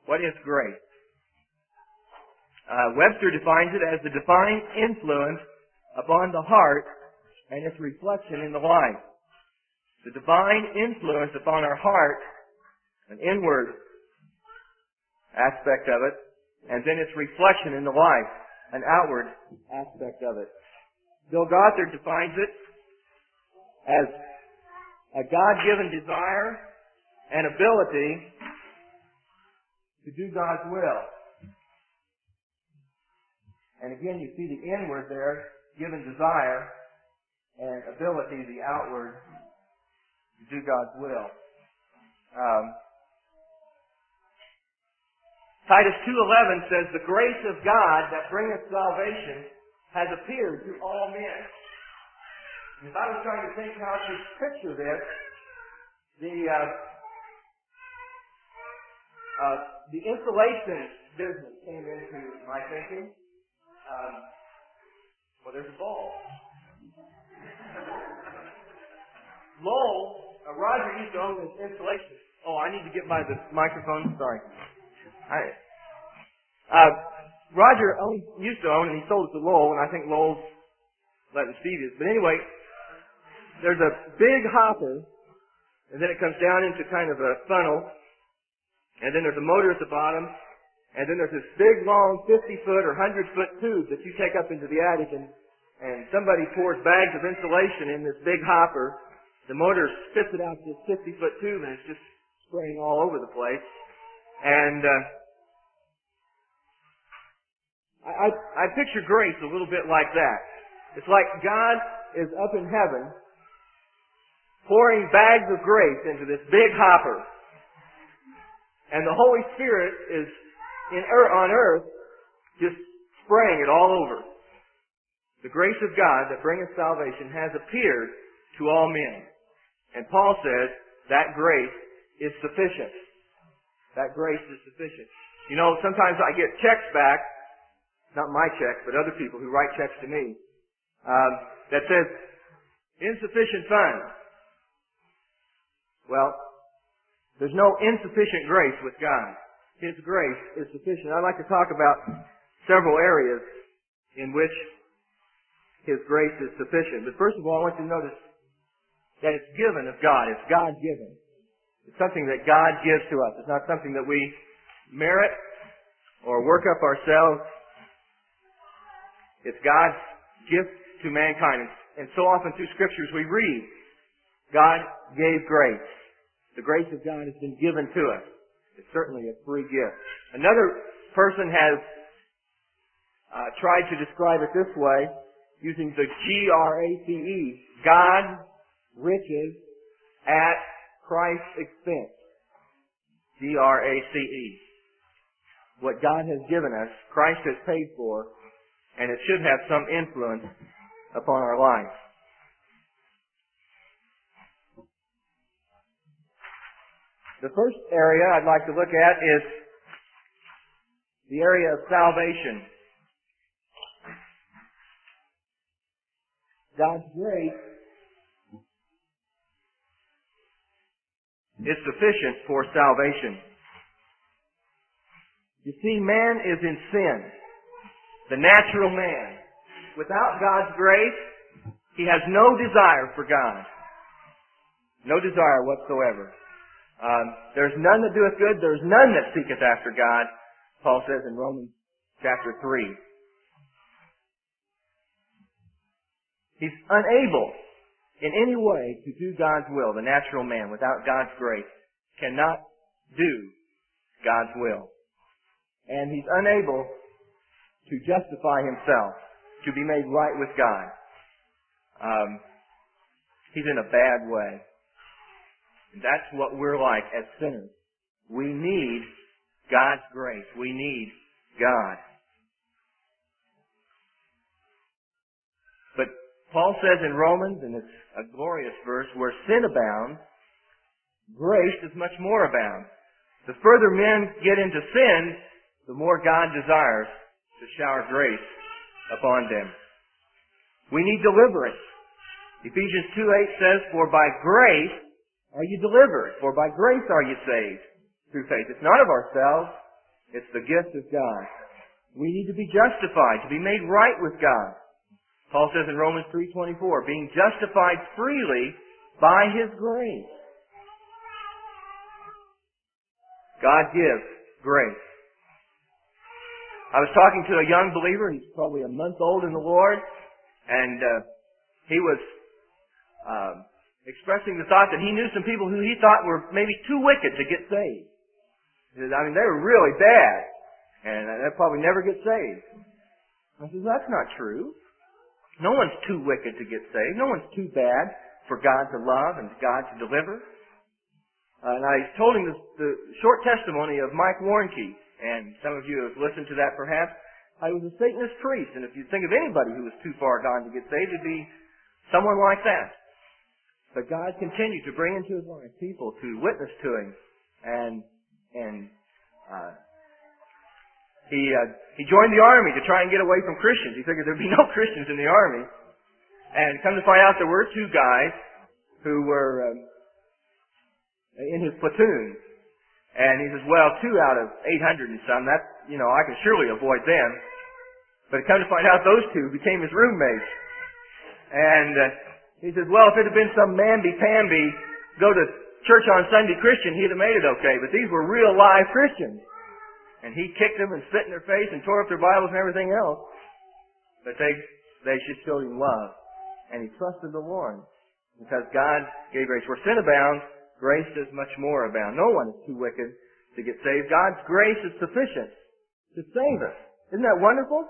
What is grace? Webster defines it as the divine influence upon the heart and its reflection in the life. The divine influence upon our heart, an inward aspect of it, and then its reflection in the life, an outward aspect of it. Bill Gothard defines it as a God-given desire and ability to do God's will. And again, you see the inward there, given desire, and ability, the outward, to do God's will. Titus 2:11 says, "The grace of God that bringeth salvation has appeared to all men." And if I was trying to think how to picture this, the insulation business came into my thinking. Well, there's a ball. Lowell, Roger used to own this insulation. Oh, I need to get by the microphone. Sorry. Roger used to own, and he sold it to Lowell, and I think Lowell's letting Steve use. But anyway, there's a big hopper, and then it comes down into kind of a funnel, and then there's a motor at the bottom, and then there's this big, long 50-foot or 100-foot tube that you take up into the attic, and somebody pours bags of insulation in this big hopper. The motor spits it out this 50-foot tube, and it's just spraying all over the place. And I picture grace a little bit like that. It's like God is up in heaven pouring bags of grace into this big hopper. And the Holy Spirit is on earth just spraying it all over. The grace of God that bringeth salvation has appeared to all men. And Paul says that grace is sufficient. That grace is sufficient. You know, sometimes I get checks back, not my checks, but other people who write checks to me, that says, insufficient funds. Well, there's no insufficient grace with God. His grace is sufficient. I'd like to talk about several areas in which His grace is sufficient. But first of all, I want you to notice that it's given of God. It's God-given. It's something that God gives to us. It's not something that we merit or work up ourselves. It's God's gift to mankind. And so often through Scriptures we read, God gave grace. The grace of God has been given to us. It's certainly a free gift. Another person has tried to describe it this way, using the G-R-A-C-E, God riches at Christ's expense. G-R-A-C-E. What God has given us, Christ has paid for, and it should have some influence upon our life. The first area I'd like to look at is the area of salvation. God's grace is sufficient for salvation. You see, man is in sin. The natural man. Without God's grace, he has no desire for God. No desire whatsoever. There's none that doeth good, there's none that seeketh after God, Paul says in Romans chapter 3. He's unable in any way to do God's will. The natural man, without God's grace, cannot do God's will. And he's unable to justify himself, to be made right with God. He's in a bad way. And that's what we're like as sinners. We need God's grace. We need God. But Paul says in Romans, and it's a glorious verse, where sin abounds, grace does much more abound. The further men get into sin, the more God desires to shower grace upon them. We need deliverance. Ephesians 2:8 says, "For by grace are you delivered, for by grace are you saved through faith." It's not of ourselves. It's the gift of God. We need to be justified, to be made right with God. Paul says in Romans 3:24, being justified freely by His grace. God gives grace. I was talking to a young believer, he's probably a month old in the Lord, and he was expressing the thought that he knew some people who he thought were maybe too wicked to get saved. He said, I mean, they were really bad, and they'll probably never get saved. I said, that's not true. No one's too wicked to get saved. No one's too bad for God to love and God to deliver. And I told him the short testimony of Mike Warnke, and some of you have listened to that perhaps. I was a Satanist priest, and if you think of anybody who was too far gone to get saved, it'd be someone like that. But God continued to bring into his life people to witness to him, and he joined the army to try and get away from Christians. He figured there'd be no Christians in the army, and come to find out there were two guys who were in his platoon. And he says, well, 2 out of 800 and some, that's, I can surely avoid them. But come to find out those two became his roommates. And he says, well, if it had been some mamby-pamby, go to church on Sunday Christian, he'd have made it okay. But these were real live Christians. And he kicked them and spit in their face and tore up their Bibles and everything else. But they just showed him love. And he trusted the Lord. Because God gave grace. Where sin abounds, grace does much more abound. No one is too wicked to get saved. God's grace is sufficient to save us. Isn't that wonderful?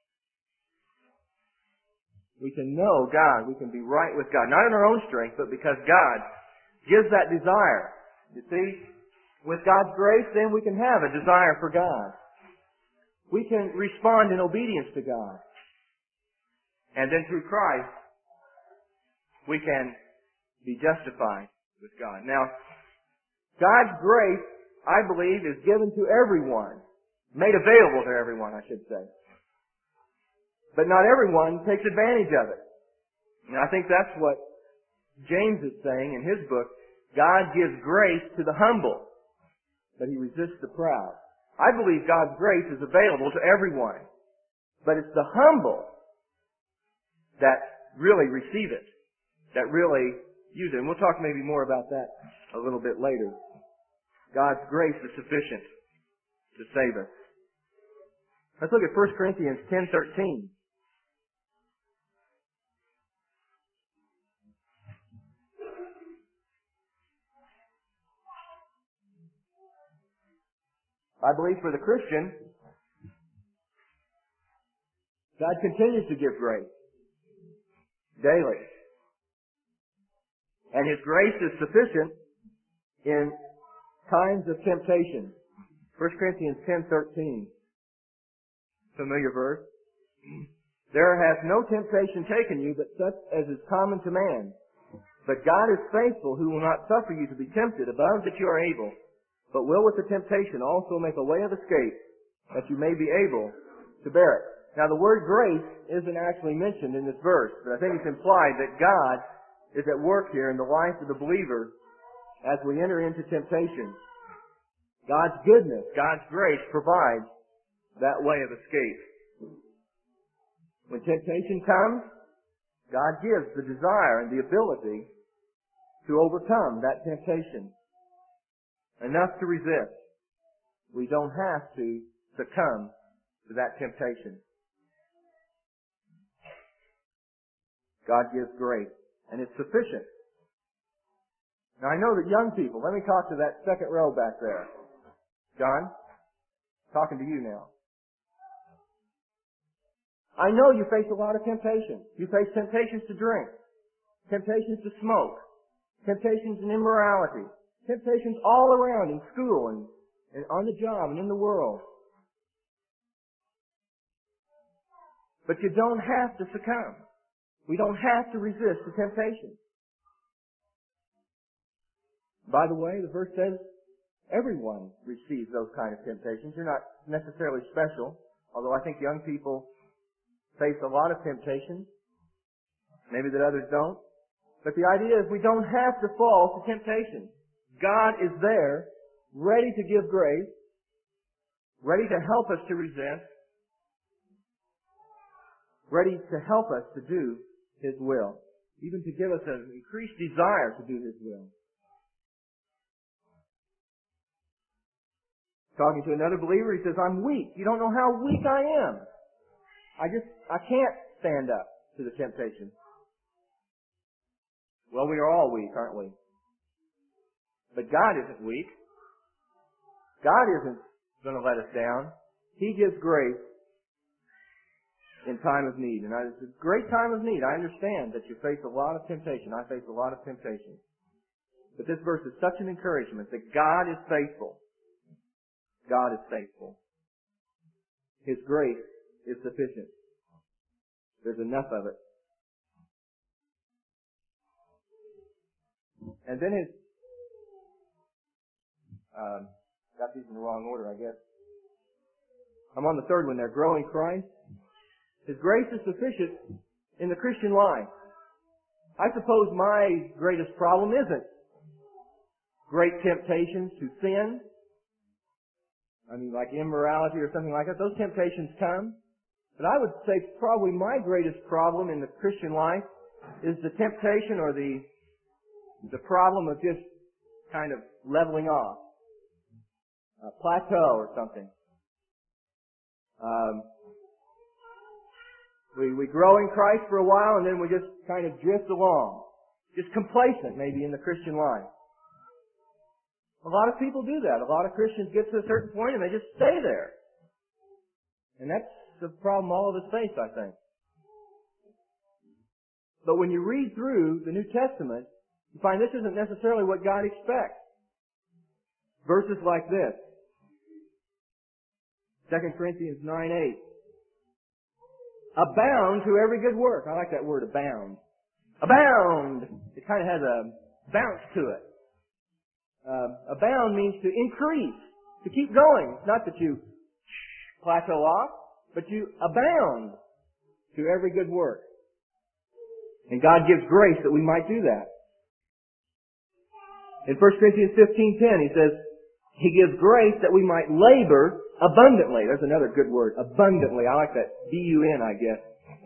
We can know God. We can be right with God. Not in our own strength, but because God gives that desire. You see, with God's grace, then we can have a desire for God. We can respond in obedience to God. And then through Christ, we can be justified with God. Now, God's grace, I believe, is given to everyone. Made available to everyone, I should say. But not everyone takes advantage of it. And I think that's what James is saying in his book. God gives grace to the humble, but He resists the proud. I believe God's grace is available to everyone. But it's the humble that really receive it, that really use it. And we'll talk maybe more about that a little bit later. God's grace is sufficient to save us. Let's look at 1 Corinthians 10:13. I believe for the Christian, God continues to give grace daily. And His grace is sufficient in times of temptation. 1 Corinthians 10:13. Familiar verse. There hath no temptation taken you but such as is common to man. But God is faithful, who will not suffer you to be tempted above that you are able, but will with the temptation also make a way of escape, that you may be able to bear it. Now the word grace isn't actually mentioned in this verse, but I think it's implied that God is at work here in the life of the believer as we enter into temptation. God's goodness, God's grace provides that way of escape. When temptation comes, God gives the desire and the ability to overcome that temptation. Enough to resist. We don't have to succumb to that temptation. God gives grace, and it's sufficient. Now I know that young people, let me talk to that second row back there. John, talking to you now. I know you face a lot of temptations. You face temptations to drink, temptations to smoke, temptations in immorality, temptations all around in school and on the job and in the world. But you don't have to succumb. We don't have to resist the temptation. By the way, the verse says everyone receives those kind of temptations. You're not necessarily special, although I think young people face a lot of temptations, maybe that others don't. But the idea is we don't have to fall to temptation. God is there, ready to give grace, ready to help us to resist, ready to help us to do His will, even to give us an increased desire to do His will. Talking to another believer, he says, I'm weak. You don't know how weak I am. I can't stand up to the temptation. Well, we are all weak, aren't we? But God isn't weak. God isn't going to let us down. He gives grace in time of need. And it's a great time of need. I understand that you face a lot of temptation. I face a lot of temptation. But this verse is such an encouragement that God is faithful. God is faithful. His grace is sufficient. There's enough of it. And then got these in the wrong order, I guess. I'm on the third one there, grow in Christ. His grace is sufficient in the Christian life. I suppose my greatest problem isn't great temptations to sin. I mean, like immorality or something like that. Those temptations come. But I would say probably my greatest problem in the Christian life is the temptation or the problem of just kind of leveling off. A plateau or something. We grow in Christ for a while and then we just kind of drift along. Just complacent maybe in the Christian life. A lot of people do that. A lot of Christians get to a certain point and they just stay there. And that's the problem all of us face, I think. But when you read through the New Testament, you find this isn't necessarily what God expects. Verses like this. 2 Corinthians 9:8. Abound to every good work. I like that word, abound. Abound! It kind of has a bounce to it. Abound means to increase, to keep going. It's not that you plateau off, but you abound to every good work. And God gives grace that we might do that. In 1 Corinthians 15:10, he says, He gives grace that we might labor abundantly. There's another good word, abundantly. I like that. B-U-N, I guess.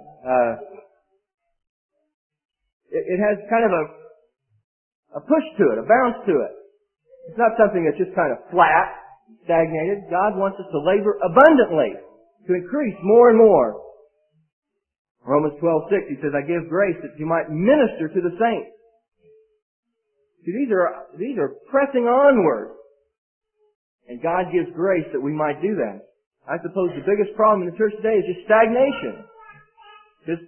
It has kind of a push to it, a bounce to it. It's not something that's just kind of flat, stagnated. God wants us to labor abundantly, to increase more and more. Romans 12:6, he says, I give grace that you might minister to the saints. See, these are pressing onward. And God gives grace that we might do that. I suppose the biggest problem in the church today is just stagnation. Just,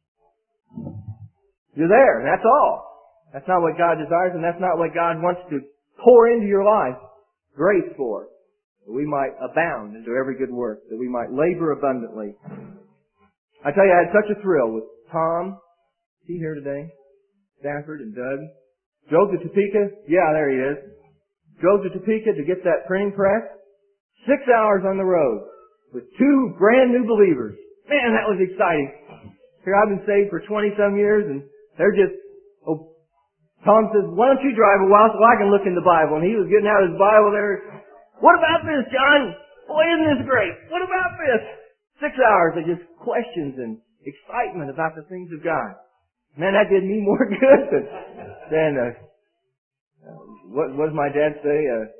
you're there, and that's all. That's not what God desires, and that's not what God wants to pour into your life grace for. That we might abound into every good work, that we might labor abundantly. I tell you, I had such a thrill with Tom. Is he here today? Stafford and Doug. Drove to Topeka. Yeah, there he is. Drove to Topeka to get that printing press. 6 hours on the road with 2 brand new believers. Man, that was exciting. Here I've been saved for 20-some years and they're just, Tom says, why don't you drive a while so I can look in the Bible? And he was getting out his Bible there. What about this, John? Boy, isn't this great? What about this? 6 hours of just questions and excitement about the things of God. Man, that did me more good than what does my dad say?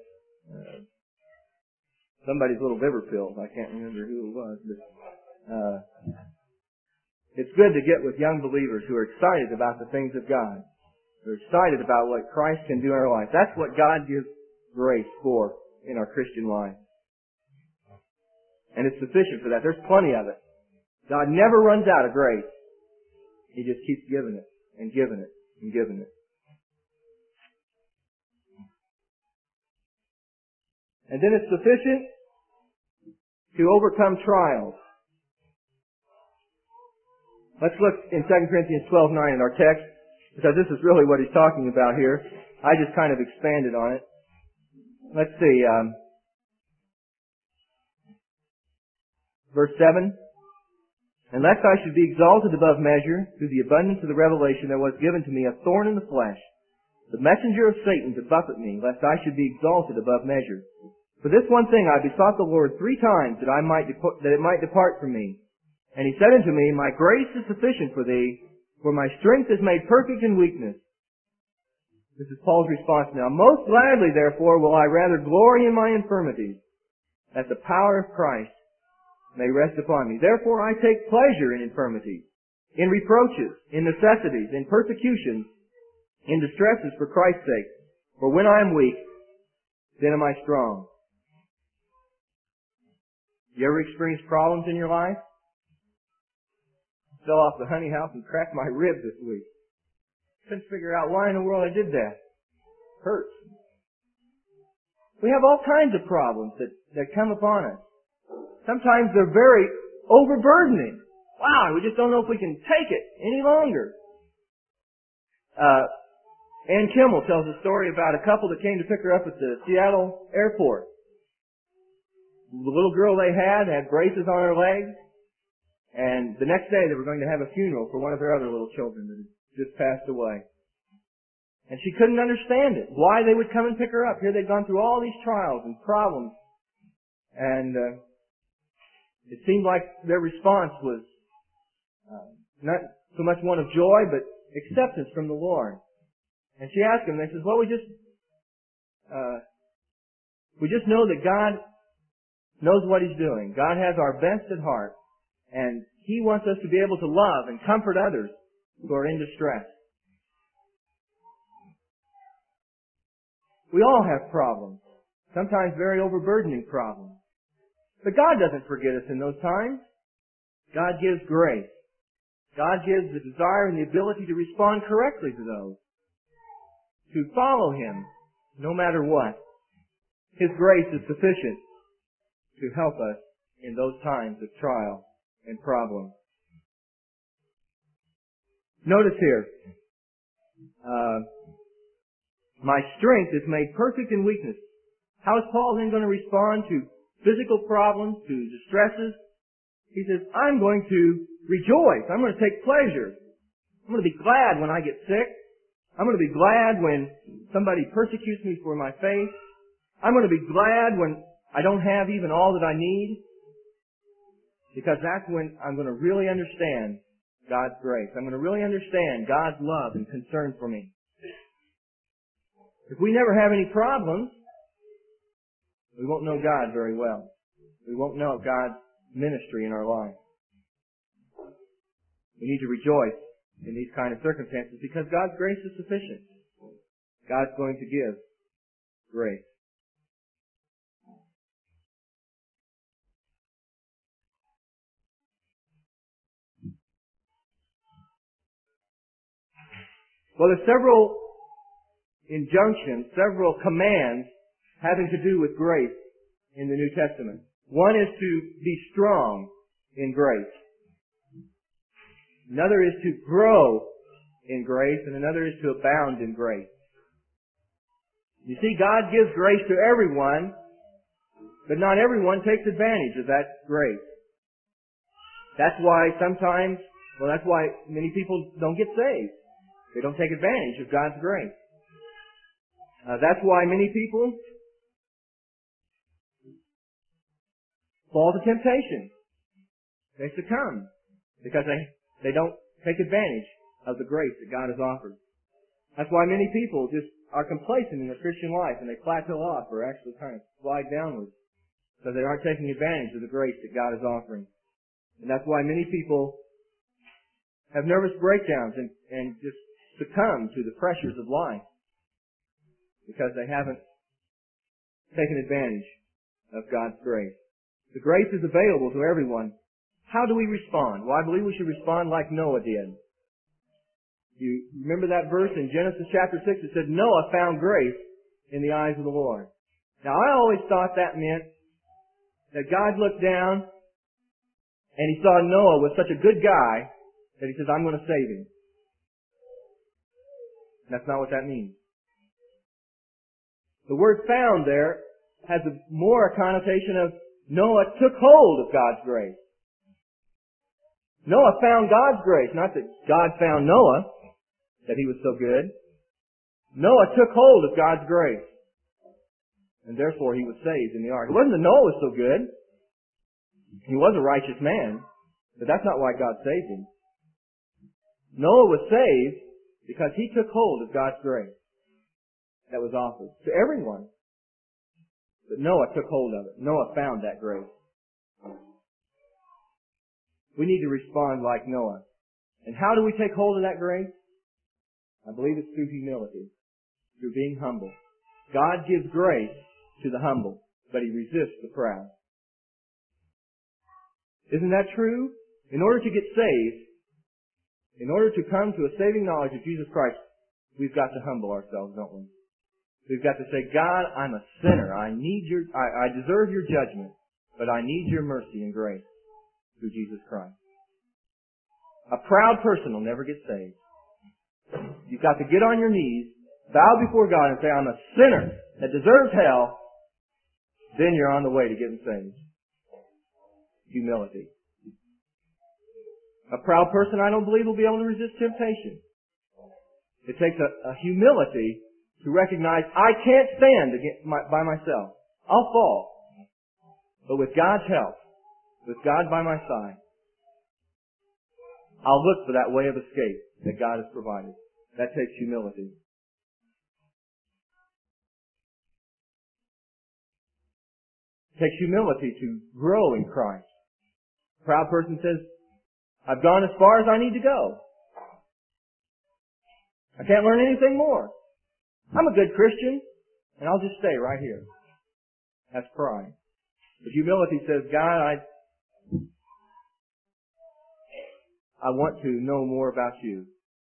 Somebody's little liver pills. I can't remember who it was, but it's good to get with young believers who are excited about the things of God. They're excited about what Christ can do in our life. That's what God gives grace for in our Christian life. And it's sufficient for that. There's plenty of it. God never runs out of grace. He just keeps giving it and giving it and giving it. And then it's sufficient to overcome trials. Let's look in 2 Corinthians 12:9 in our text, because this is really what he's talking about here. I just kind of expanded on it. Let's see. Verse 7. Unless I should be exalted above measure through the abundance of the revelation, there was given to me a thorn in the flesh, the messenger of Satan to buffet me, lest I should be exalted above measure. For this one thing I besought the Lord 3 times that it might depart from me. And he said unto me, My grace is sufficient for thee, for my strength is made perfect in weakness. This is Paul's response now. Most gladly, therefore, will I rather glory in my infirmities, that the power of Christ may rest upon me. Therefore I take pleasure in infirmities, in reproaches, in necessities, in persecutions, in distresses for Christ's sake. For when I am weak, then am I strong. You ever experienced problems in your life? I fell off the honey house and cracked my rib this week. Couldn't figure out why in the world I did that. Hurts. We have all kinds of problems that come upon us. Sometimes they're very overburdening. Wow, we just don't know if we can take it any longer. Ann Kimmel tells a story about a couple that came to pick her up at the Seattle airport. The little girl they had braces on her legs, and the next day they were going to have a funeral for one of their other little children that had just passed away. And she couldn't understand it, why they would come and pick her up. Here they'd gone through all these trials and problems, and it seemed like their response was not so much one of joy, but acceptance from the Lord. And she asked him, they says, well, we just know that God knows what He's doing. God has our best at heart, and He wants us to be able to love and comfort others who are in distress. We all have problems, sometimes very overburdening problems. But God doesn't forget us in those times. God gives grace. God gives the desire and the ability to respond correctly to those, to follow Him no matter what. His grace is sufficient to help us in those times of trial and problem. Notice here, my strength is made perfect in weakness. How is Paul then going to respond to physical problems, to distresses? He says, I'm going to rejoice. I'm going to take pleasure. I'm going to be glad when I get sick. I'm going to be glad when somebody persecutes me for my faith. I'm going to be glad when I don't have even all that I need. Because that's when I'm going to really understand God's grace. I'm going to really understand God's love and concern for me. If we never have any problems, we won't know God very well. We won't know God's ministry in our life. We need to rejoice in these kind of circumstances because God's grace is sufficient. God's going to give grace. Well, there's several injunctions, several commands having to do with grace in the New Testament. One is to be strong in grace. Another is to grow in grace, and another is to abound in grace. You see, God gives grace to everyone, but not everyone takes advantage of that grace. That's why that's why many people don't get saved. They don't take advantage of God's grace. That's why many people fall to temptation. They succumb because they don't take advantage of the grace that God has offered. That's why many people just are complacent in their Christian life and they plateau off or actually kind of slide downwards because they aren't taking advantage of the grace that God is offering. And that's why many people have nervous breakdowns and just succumb to the pressures of life because they haven't taken advantage of God's grace. The grace is available to everyone. How do we respond? Well, I believe we should respond like Noah did. You remember that verse in Genesis chapter 6? It said, Noah found grace in the eyes of the Lord. Now, I always thought that meant that God looked down and He saw Noah was such a good guy that He says, I'm going to save him. That's not what that means. The word found there has a more connotation of Noah took hold of God's grace. Noah found God's grace, not that God found Noah, that he was so good. Noah took hold of God's grace. and therefore he was saved in the ark. It wasn't that Noah was so good. He was a righteous man, but that's not why God saved him. Noah was saved because he took hold of God's grace that was offered to everyone. But Noah took hold of it. Noah found that grace. We need to respond like Noah. And how do we take hold of that grace? I believe it's through humility, through being humble. God gives grace to the humble, but He resists the proud. Isn't that true? In order to get saved, in order to come to a saving knowledge of Jesus Christ, we've got to humble ourselves, don't we? We've got to say, God, I'm a sinner. I deserve your judgment, but I need your mercy and grace through Jesus Christ. A proud person will never get saved. You've got to get on your knees, bow before God and say, I'm a sinner that deserves hell. Then you're on the way to getting saved. Humility. A proud person, I don't believe, will be able to resist temptation. It takes a humility to recognize I can't stand by myself. I'll fall. But with God's help, with God by my side, I'll look for that way of escape that God has provided. That takes humility. It takes humility to grow in Christ. A proud person says, I've gone as far as I need to go. I can't learn anything more. I'm a good Christian, and I'll just stay right here. That's pride. But humility says, God, I want to know more about you.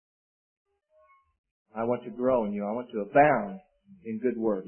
I want to grow in you. I want to abound in good works.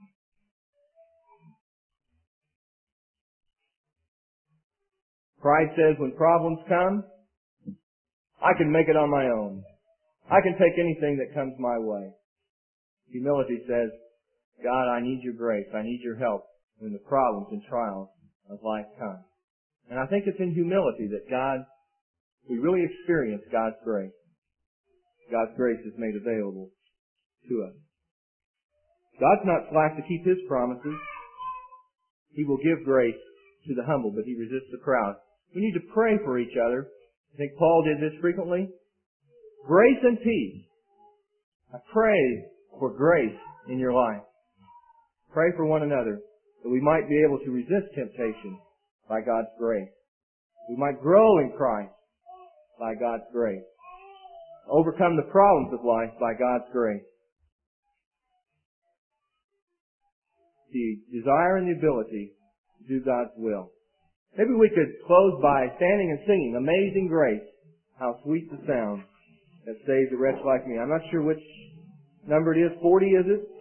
Pride says when problems come, I can make it on my own. I can take anything that comes my way. Humility says, God, I need your grace. I need your help when the problems and trials of life come. And I think it's in humility that we really experience God's grace. God's grace is made available to us. God's not slack to keep His promises. He will give grace to the humble, but He resists the proud. We need to pray for each other. I think Paul did this frequently. Grace and peace. I pray for grace in your life. Pray for one another that we might be able to resist temptation by God's grace. We might grow in Christ by God's grace. Overcome the problems of life by God's grace. The desire and the ability to do God's will. Maybe we could close by standing and singing Amazing Grace. How sweet the sound that saved a wretch like me. I'm not sure which number it is. 40, is it?